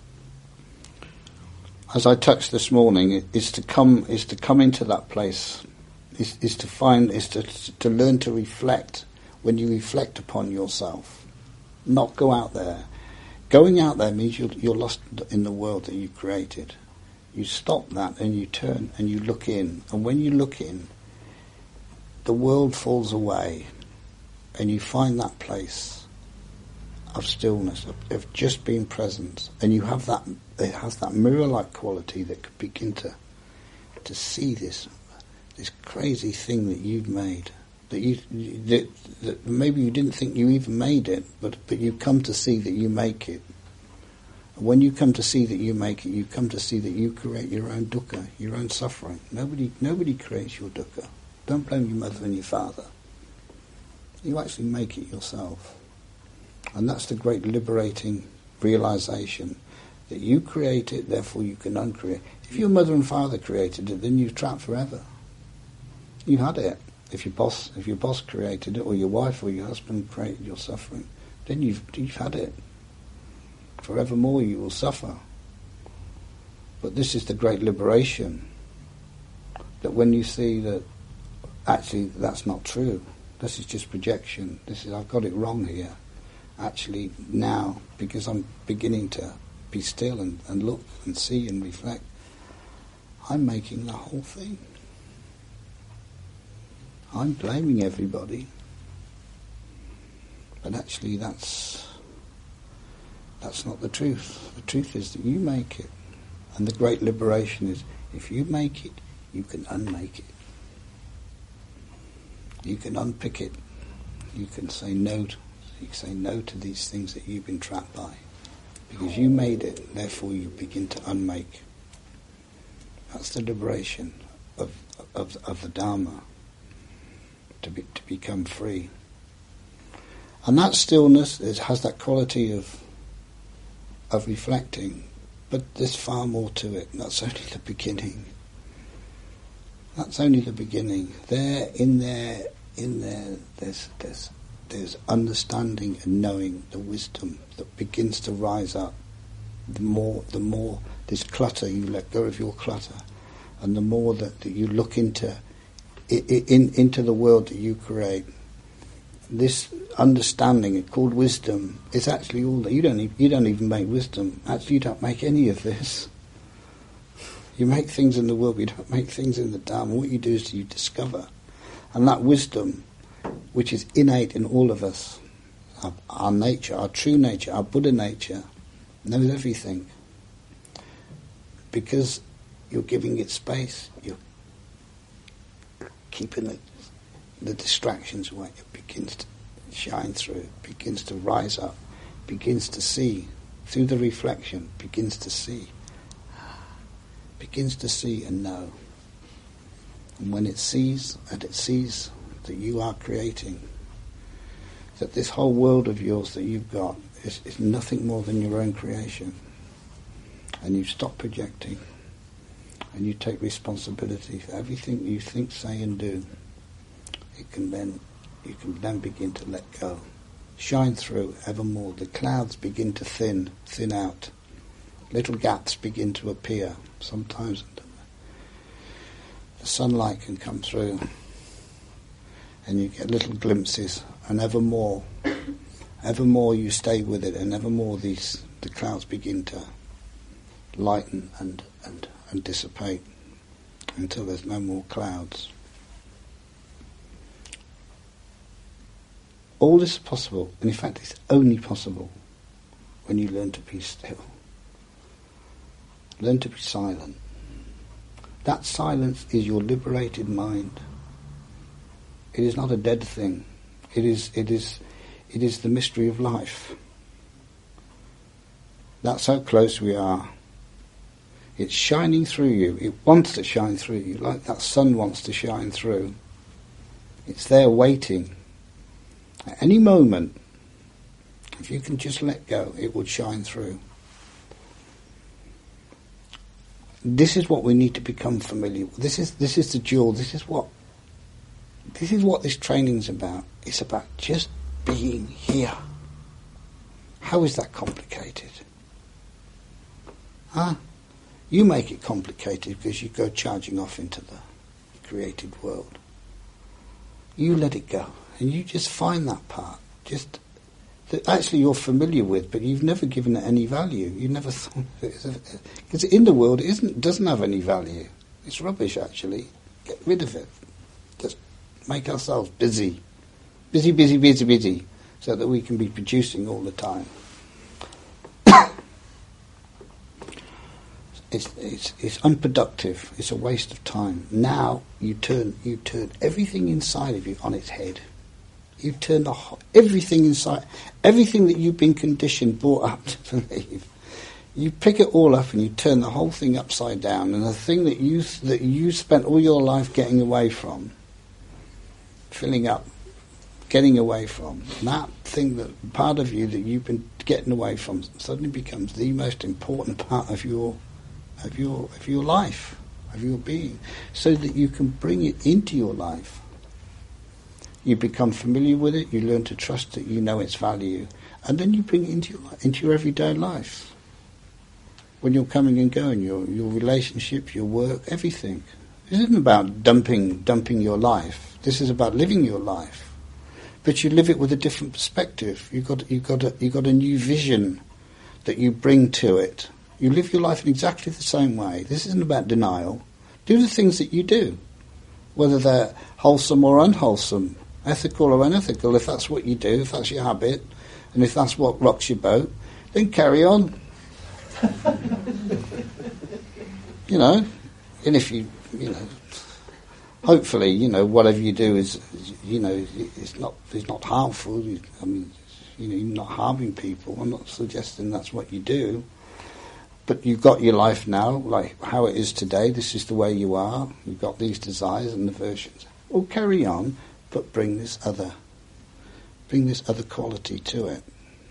as I touched this morning, is to come is to come into that place, is is to find is to to learn to reflect. When you reflect upon yourself, not go out there. Going out there means you're you're lost in the world that you created. You stop that and you turn and you look in, and when you look in, the world falls away, and you find that place of stillness, of, of just being present, and you have that. It has that mirror-like quality that could begin to to see this this crazy thing that you've made, that you that, that maybe you didn't think you even made it, but but you come to see that you make it. And when you come to see that you make it, you come to see that you create your own dukkha, your own suffering. Nobody nobody creates your dukkha. Don't blame your mother and your father. You actually make it yourself. And that's the great liberating realization, that you create it, therefore you can uncreate. If your mother and father created it, then you're trapped forever. You had it. If your boss, if your boss created it, or your wife or your husband created your suffering, then you've you've had it. Forevermore you will suffer. But this is the great liberation, that when you see that actually that's not true, this is just projection. This is I've got it wrong here. Actually now, because I'm beginning to be still and, and look and see and reflect, I'm making the whole thing. I'm blaming everybody. But actually that's that's not the truth. The truth is that you make it. And the great liberation is, if you make it, you can unmake it. You can unpick it. You can say no to You can say no to these things that you've been trapped by, because you made it, therefore you begin to unmake. That's the liberation of of, of the Dharma, to be, to become free. And that stillness is, has that quality of of reflecting, but there's far more to it. That's only the beginning. That's only the beginning. There, in there, in there, there's there's. There's understanding and knowing, the wisdom that begins to rise up. The more, the more this clutter, you let go of your clutter, and the more that, that you look into, in, into the world that you create. This understanding, it's called wisdom, is actually all that you don't. Even, you don't even make wisdom. Actually, you don't make any of this. You make things in the world, but you don't make things in the Dharma. What you do is you discover, and that wisdom, which is innate in all of us, our, our nature, our true nature, our Buddha nature, knows everything. Because you're giving it space, you're keeping it, the distractions away, it begins to shine through, it begins to rise up, begins to see, through the reflection, begins to see, begins to see and know. And when it sees, and it sees that you are creating, that this whole world of yours that you've got is, is nothing more than your own creation, and you stop projecting and you take responsibility for everything you think, say and do, it can then you can then begin to let go. Shine through ever more. The clouds begin to thin, thin out. Little gaps begin to appear. Sometimes the sunlight can come through and you get little glimpses, and ever more, ever more you stay with it, and ever more these the clouds begin to lighten and, and, and dissipate until there's no more clouds. All this is possible, and in fact it's only possible when you learn to be still. Learn to be silent. That silence is your liberated mind. It is not a dead thing. It is it is it is the mystery of life. That's how close we are. It's shining through you. It wants to shine through you, like that sun wants to shine through. It's there waiting. At any moment, if you can just let go, it would shine through. This is what we need to become familiar with. This is this is the jewel. This is what this is what this training's about. It's about just being here. How is that complicated? Huh? You make it complicated because you go charging off into the created world. You let it go, and you just find that part, just that actually you're familiar with, but you've never given it any value. You never thought because in the world it isn't doesn't have any value. It's rubbish, actually. Get rid of it. Just make ourselves busy, busy, busy, busy, busy, so that we can be producing all the time. It's, it's it's unproductive. It's a waste of time. Now you turn you turn everything inside of you on its head. You turn the whole, everything inside, everything that you've been conditioned, brought up to believe. You pick it all up and you turn the whole thing upside down. And the thing that you that you spent all your life getting away from, filling up, getting away from, that thing, that part of you that you've been getting away from, suddenly becomes the most important part of your. Of your of your life, of your being, so that you can bring it into your life. You become familiar with it. You learn to trust it. You know its value, and then you bring it into your into your everyday life. When you're coming and going, your your relationship, your work, everything. This isn't about dumping dumping your life. This is about living your life, but you live it with a different perspective. You got you got a, you got a new vision that you bring to it. You live your life in exactly the same way. This isn't about denial. Do the things that you do, whether they're wholesome or unwholesome, ethical or unethical. If that's what you do, if that's your habit, and if that's what rocks your boat, then carry on. You know, and if you, you know, hopefully, you know, whatever you do is, you know, it's not it's not harmful. I mean, you know, you're not harming people. I'm not suggesting that's what you do. But you've got your life now, like how it is today. This is the way you are. You've got these desires and aversions. Well, carry on, but bring this other, bring this other quality to it.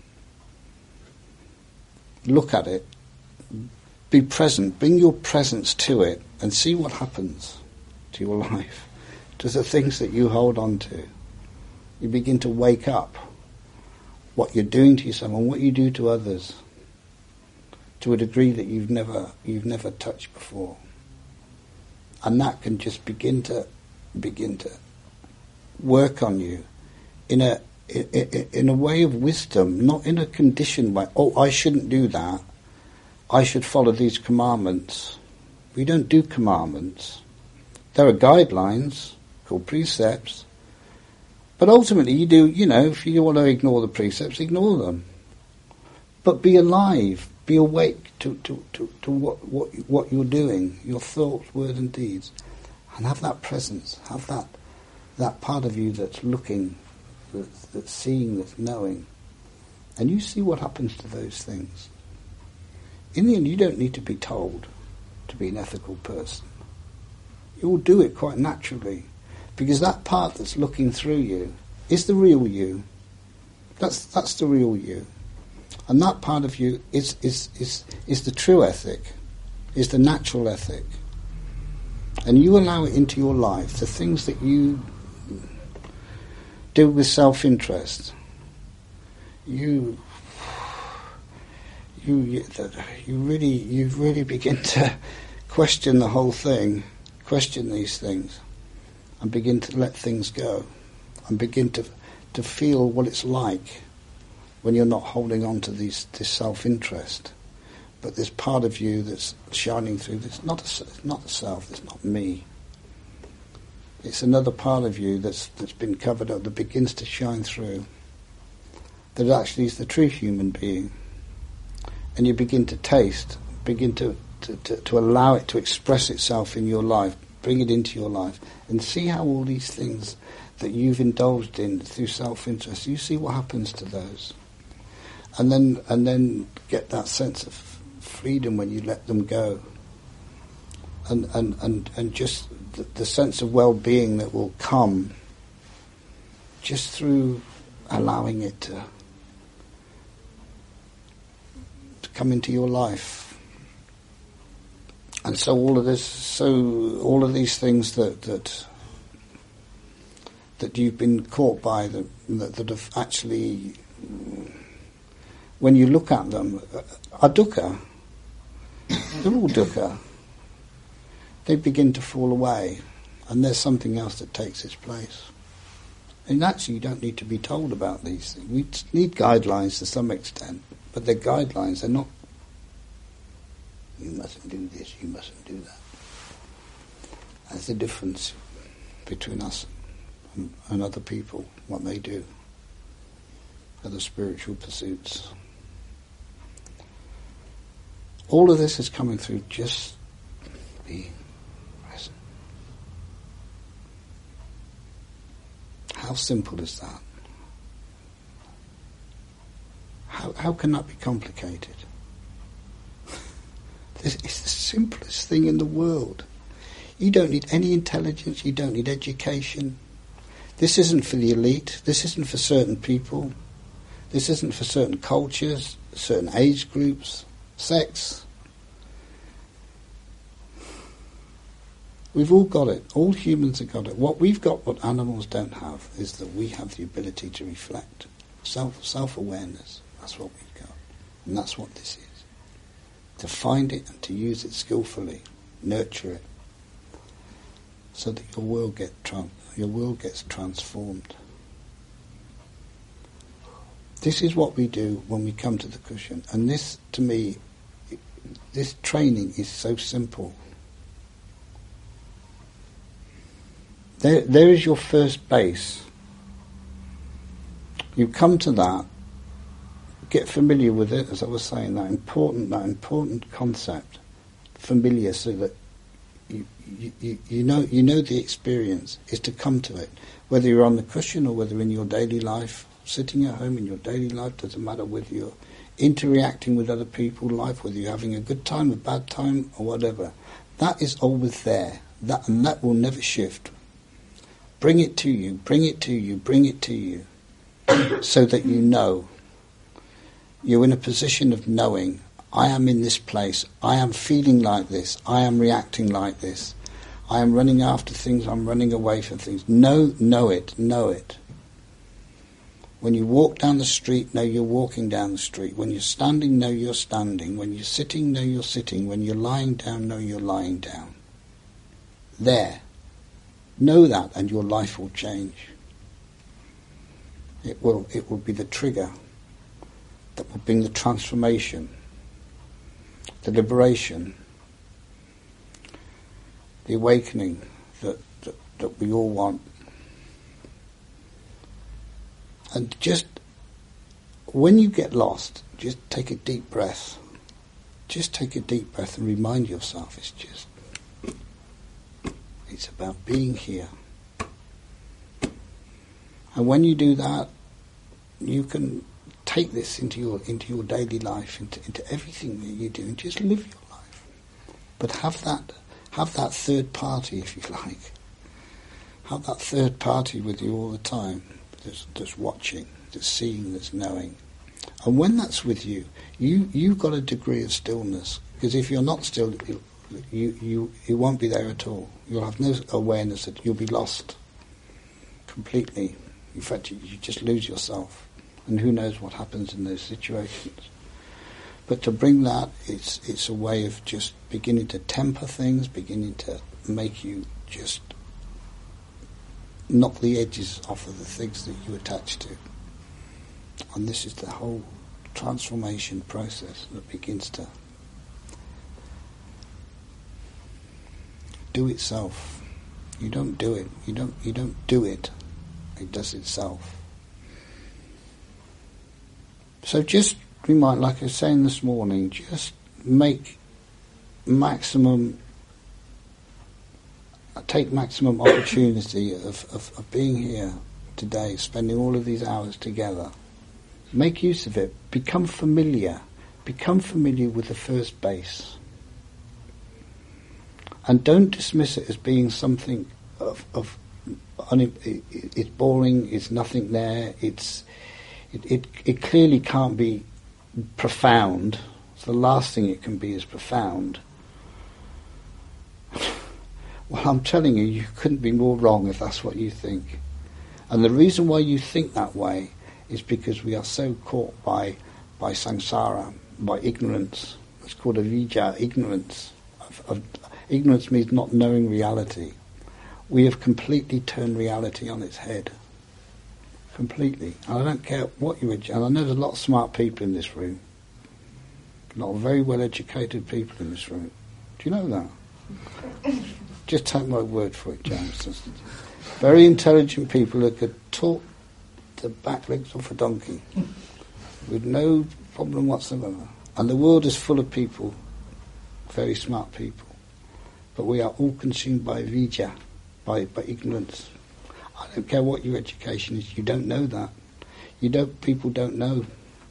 Look at it. Be present. Bring your presence to it, and see what happens to your life, to the things that you hold on to. You begin to wake up. What you're doing to yourself and what you do to others, to a degree that you've never you've never touched before, and that can just begin to begin to work on you in a in, in a way of wisdom, not in a conditioned way. Oh, I shouldn't do that. I should follow these commandments. We don't do commandments. There are guidelines called precepts, but ultimately you do. You know, if you want to ignore the precepts, ignore them. But be alive. Be awake to, to, to, to what, what what you're doing, your thoughts, words and deeds. And have that presence, have that that part of you that's looking, that's, that's seeing, that's knowing. And you see what happens to those things. In the end, you don't need to be told to be an ethical person. You'll do it quite naturally. Because that part that's looking through you is the real you. That's that's the real you. And that part of you is, is, is, is the true ethic, is the natural ethic. And you allow it into your life, the things that you do with self-interest, you, you, you, you really, you really begin to question the whole thing, question these things, and begin to let things go, and begin to to feel what it's like when you're not holding on to these, this self-interest, but there's part of you that's shining through. It's not a, it's not the self. It's not me. It's another part of you that's that's been covered up that begins to shine through. That actually is the true human being, and you begin to taste, begin to to, to to allow it to express itself in your life, bring it into your life, and see how all these things that you've indulged in through self-interest, you see what happens to those. And then and then get that sense of freedom when you let them go. And and, and, and just the, the sense of well-being that will come just through allowing it to, to come into your life. And so all of this so all of these things that that that you've been caught by, that, that, that have actually, when you look at them, are dukkha. They're all dukkha. They begin to fall away, and there's something else that takes its place. And actually, you don't need to be told about these things. We need guidelines to some extent, but they're guidelines. They're not, you mustn't do this, you mustn't do that. That's the difference between us and other people, what they do, other spiritual pursuits. All of this is coming through just being present. How simple is that? How how can that be complicated? This is the simplest thing in the world. You don't need any intelligence, you don't need education. This isn't for the elite, this isn't for certain people, this isn't for certain cultures, certain age groups, sex. We've all got it, all humans have got it. What we've got, what animals don't have, is that we have the ability to reflect. Self, self-awareness, that's what we've got. And that's what this is. To find it and to use it skillfully, nurture it, so that your world get trans- your world gets transformed. This is what we do when we come to the cushion, and this, to me, this training is so simple. There, there is your first base. You come to that, get familiar with it, as I was saying, that important, that important concept, familiar, so that You, you, you know you know the experience is to come to it, whether you're on the cushion or whether in your daily life, sitting at home in your daily life, doesn't matter whether you're interacting with other people, life, whether you're having a good time, a bad time, or whatever. That is always there, that and that will never shift. Bring it to you, bring it to you, bring it to you, so that you know. You're in a position of knowing, I am in this place, I am feeling like this, I am reacting like this, I am running after things, I'm running away from things. Know, know it, know it. When you walk down the street, know you're walking down the street. When you're standing, know you're standing. When you're sitting, know you're sitting. When you're lying down, know you're lying down. There. Know that, and your life will change. It will, it will be the trigger that will bring the transformation, the liberation, the awakening that, that, that we all want. And just, when you get lost, just take a deep breath. Just take a deep breath and remind yourself it's just, it's about being here. And when you do that, you can take this into your into your daily life, into into everything that you do, and just live your life. But have that have that third party, if you like. Have that third party with you all the time, that's, that's watching, that's seeing, that's knowing. And when that's with you, you you've got a degree of stillness. Because if you're not still, you you you won't be there at all. You'll have no awareness that you'll be lost completely. In fact, you, you just lose yourself. And who knows what happens in those situations. But to bring that, it's, it's a way of just beginning to temper things, beginning to make you just knock the edges off of the things that you attach to. And this is the whole transformation process that begins to do itself. You don't do it. You don't. You don't do it. It does itself. So just remind, like I was saying this morning, just make maximum, take maximum opportunity of, of, of being here today, spending all of these hours together. Make use of it. Become familiar. Become familiar with the first base. And don't dismiss it as being something of, of un, it, it's boring, it's nothing there, it's it, it, it clearly can't be profound. So the last thing it can be is profound. Well, I'm telling you, you couldn't be more wrong if that's what you think. And the reason why you think that way is because we are so caught by by samsara, by ignorance. It's called avijja, ignorance. Of, of, ignorance means not knowing reality. We have completely turned reality on its head. Completely. And I don't care what you... And I know there's a lot of smart people in this room. A lot of very well-educated people in this room. Do you know that? Just take my word for it, James. Very intelligent people that could talk the back legs off a donkey with no problem whatsoever. And the world is full of people, very smart people. But we are all consumed by avijja, by, by ignorance. I don't care what your education is, you don't know that. You don't. People don't know.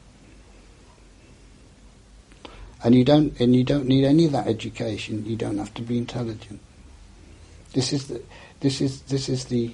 And you don't and you don't need any of that education. You don't have to be intelligent. This is the this is this is the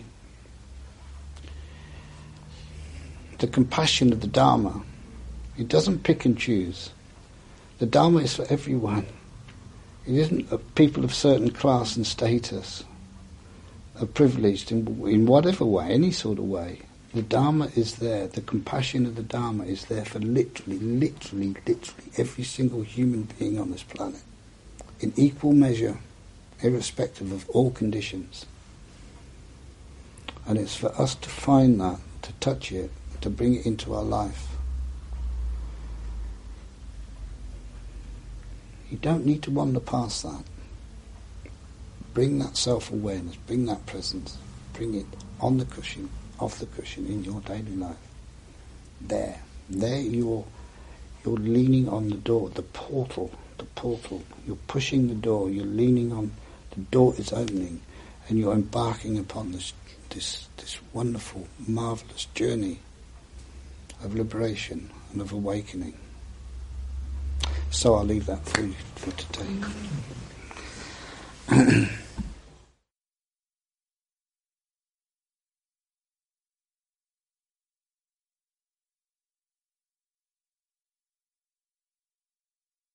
the compassion of the Dharma. It doesn't pick and choose. The Dharma is for everyone. It isn't a people of certain class and status are privileged in, in whatever way, any sort of way. The Dharma is there. The compassion of the Dharma is there for literally, literally, literally every single human being on this planet, in equal measure, irrespective of all conditions. And it's for us to find that, to touch it, to bring it into our life. You don't need to wander past that. Bring that self-awareness, bring that presence, bring it on the cushion, off the cushion, in your daily life. There. There you're, you're leaning on the door, the portal, the portal. You're pushing the door, you're leaning on, the door is opening, and you're embarking upon this, this, this wonderful, marvellous journey of liberation and of awakening. So I'll leave that for you for today.